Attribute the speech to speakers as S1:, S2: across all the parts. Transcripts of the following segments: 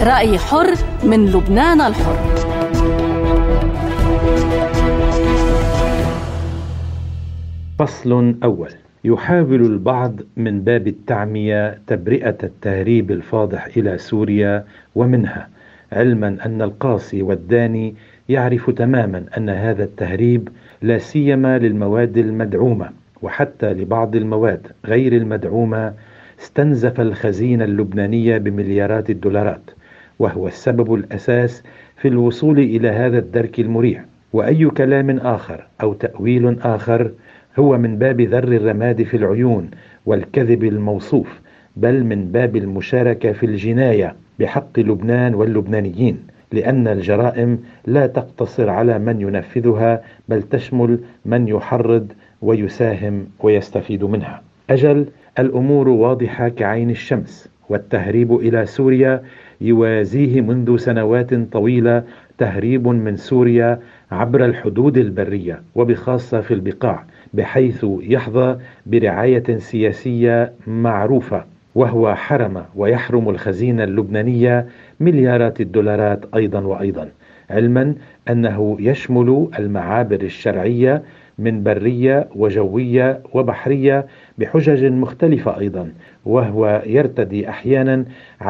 S1: رأي حر من لبنان الحر.
S2: فصل أول. يحاول البعض من باب التعمية تبرئة التهريب الفاضح إلى سوريا ومنها، علما أن القاصي والداني يعرف تماما أن هذا التهريب لا سيما للمواد المدعومة وحتى لبعض المواد غير المدعومة استنزف الخزينة اللبنانية بمليارات الدولارات، وهو السبب الأساس في الوصول إلى هذا الدرك المريع. وأي كلام آخر أو تأويل آخر هو من باب ذر الرماد في العيون والكذب الموصوف، بل من باب المشاركة في الجناية بحق لبنان واللبنانيين، لأن الجرائم لا تقتصر على من ينفذها بل تشمل من يحرض ويساهم ويستفيد منها. أجل الأمور واضحة كعين الشمس، والتهريب إلى سوريا يوازيه منذ سنوات طويلة تهريب من سوريا عبر الحدود البرية وبخاصة في البقاع، بحيث يحظى برعاية سياسية معروفة، وهو حرم ويحرم الخزينة اللبنانية مليارات الدولارات أيضا وأيضا، علما أنه يشمل المعابر الشرعية من برية وجوية وبحرية بحجج مختلفة أيضا، وهو يرتدي أحيانا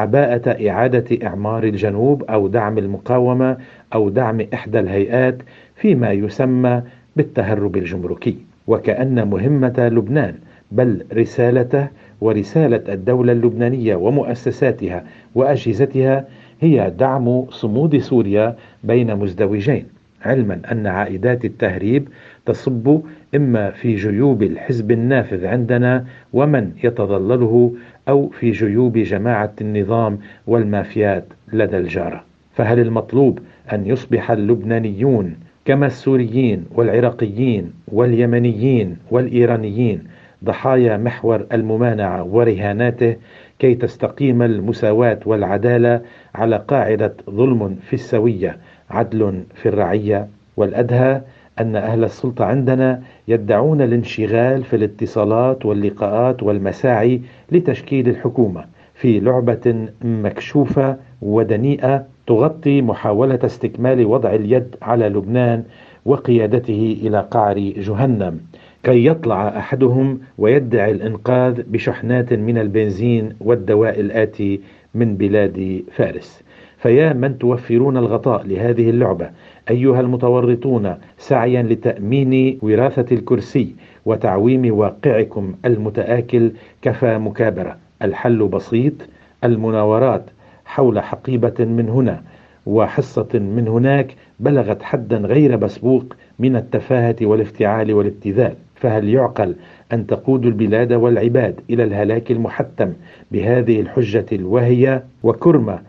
S2: عباءة إعادة إعمار الجنوب أو دعم المقاومة أو دعم إحدى الهيئات فيما يسمى بالتهرب الجمركي، وكأن مهمة لبنان بل رسالته ورسالة الدولة اللبنانية ومؤسساتها وأجهزتها هي دعم صمود سوريا بين مزدوجين، علما أن عائدات التهريب تصب إما في جيوب الحزب النافذ عندنا ومن يتظلله أو في جيوب جماعة النظام والمافيات لدى الجارة. فهل المطلوب أن يصبح اللبنانيون كما السوريين والعراقيين واليمنيين والإيرانيين ضحايا محور الممانعة ورهاناته كي تستقيم المساواة والعدالة على قاعدة ظلم في السوية عدل في الرعية؟ والأدهى أن أهل السلطة عندنا يدعون الانشغال في الاتصالات واللقاءات والمساعي لتشكيل الحكومة في لعبة مكشوفة ودنيئة تغطي محاولة استكمال وضع اليد على لبنان وقيادته إلى قعر جهنم، كي يطلع أحدهم ويدعي الإنقاذ بشحنات من البنزين والدواء الآتي من بلاد فارس. فيا من توفرون الغطاء لهذه اللعبة أيها المتورطون سعيا لتأمين وراثة الكرسي وتعويم واقعكم المتآكل كفى مكابرة، الحل بسيط: المناورات حول حقيبة من هنا وحصة من هناك بلغت حدا غير مسبوق من التفاهة والافتعال والابتذال. فهل يعقل أن تقود البلاد والعباد إلى الهلاك المحتم بهذه الحجة الواهية وكرمة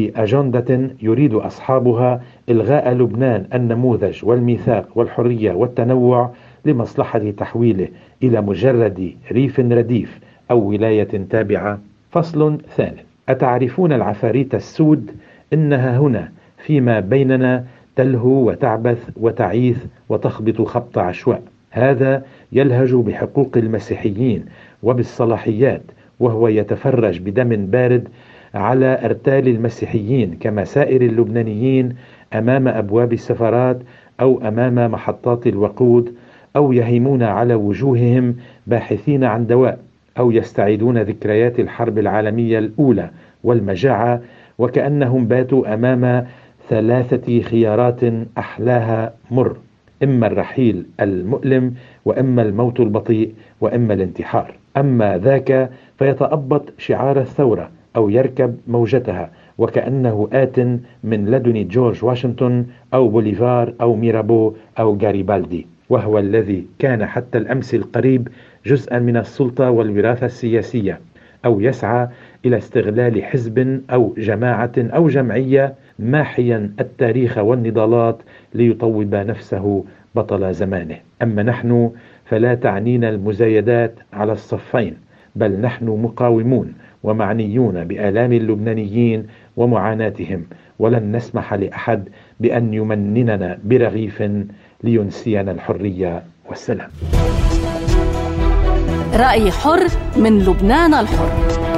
S2: لأجندة يريد أصحابها إلغاء لبنان النموذج والميثاق والحرية والتنوع لمصلحة تحويله إلى مجرد ريف رديف أو ولاية تابعة؟ فصل ثاني. أتعرفون العفاريت السود؟ إنها هنا فيما بيننا تلهو وتعبث وتعيث وتخبط خبط عشواء. هذا يلهج بحقوق المسيحيين وبالصلاحيات، وهو يتفرج بدم بارد على أرتال المسيحيين كما سائر اللبنانيين أمام أبواب السفارات أو أمام محطات الوقود، أو يهيمون على وجوههم باحثين عن دواء، أو يستعيدون ذكريات الحرب العالمية الأولى والمجاعة، وكأنهم باتوا أمام 3 خيارات أحلاها مر: إما الرحيل المؤلم، وإما الموت البطيء، وإما الانتحار. أما ذاك فيتأبط شعار الثورة أو يركب موجتها وكأنه آت من لدن جورج واشنطن أو بوليفار أو ميرابو أو غاريبالدي، وهو الذي كان حتى الأمس القريب جزءا من السلطة والوراثة السياسية، أو يسعى إلى استغلال حزب أو جماعة أو جمعية ماحيا التاريخ والنضالات ليطوب نفسه بطل زمانه. أما نحن فلا تعنينا المزايدات على الصفين، بل نحن مقاومون ومعنيون بآلام اللبنانيين ومعاناتهم، ولن نسمح لأحد بأن يمنننا برغيف لينسينا الحرية والسلام.
S1: رأي حر من لبنان الحر.